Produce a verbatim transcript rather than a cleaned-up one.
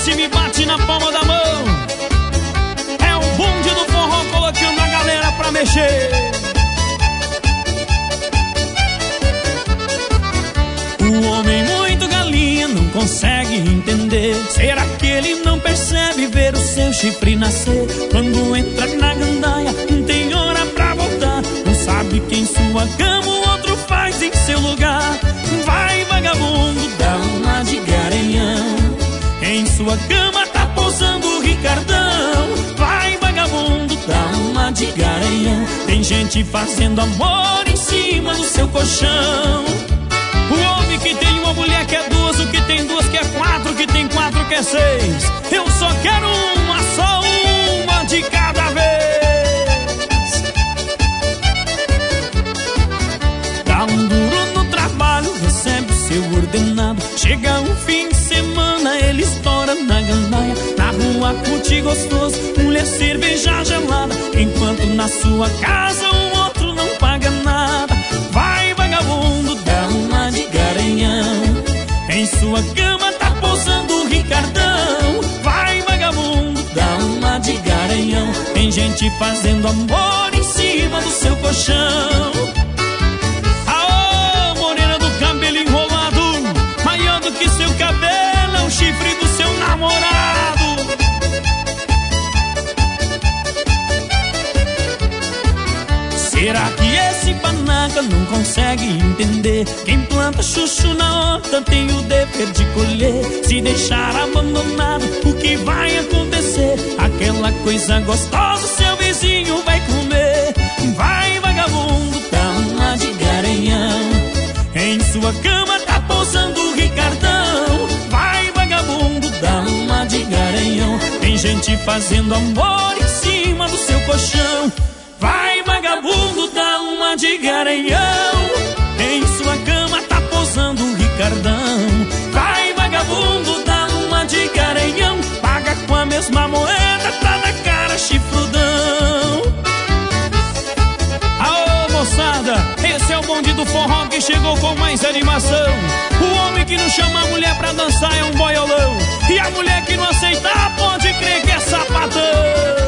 sente, me bate na palma da mão. É o bonde do forró colocando a galera pra mexer. O homem muito galinha não consegue entender. Será que ele não percebe ver o seu chifre nascer? Quando entra na gandaia não tem hora pra voltar. Não sabe que em sua cama o outro faz em seu lugar. Vai vagabundo, dá uma de garanhão. Em sua cama tá pousando o Ricardão. Vai vagabundo, dá uma de garanhão. Tem gente fazendo amor em cima do seu colchão. O homem que tem uma mulher que é duas, o que tem duas que é quatro, o que tem quatro que é seis. Eu só quero uma, só uma de cada vez. Dá um duro no trabalho, recebe o seu ordenado. Chega um fim de semana, ele estoura na gandaia. Na rua curte gostoso, mulher cerveja gelada. Enquanto na sua casa o outro não paga nada. Vai vagabundo, dá uma de garanhão. Em sua cama tá pousando o Ricardão. Vai vagabundo, dá uma de garanhão. Tem gente fazendo amor em cima do seu colchão. Aô, morena do cabelo enrolado, maior do que seu cabelo é o chifre do seu namorado. Será que esse panaca não consegue entender? Quem planta chuchu na horta tem o dever de colher. Se deixar abandonado, o que vai acontecer? Aquela coisa gostosa seu vizinho vai comer. Vai vagabundo, dá uma de garanhão. Em sua cama tá pousando o Ricardão. Vai vagabundo, dá uma de garanhão. Tem gente fazendo amor em cima do seu colchão. Vai vagabundo, dá uma de garanhão. Em sua cama tá pousando o Ricardão. Vai vagabundo, dá uma de garanhão. Paga com a mesma moeda, tá na cara chifrudão. Aô moçada, esse é o bonde do forró que chegou com mais animação. O homem que não chama a mulher pra dançar é um boiolão. E a mulher que não aceitar pode crer que é sapatão.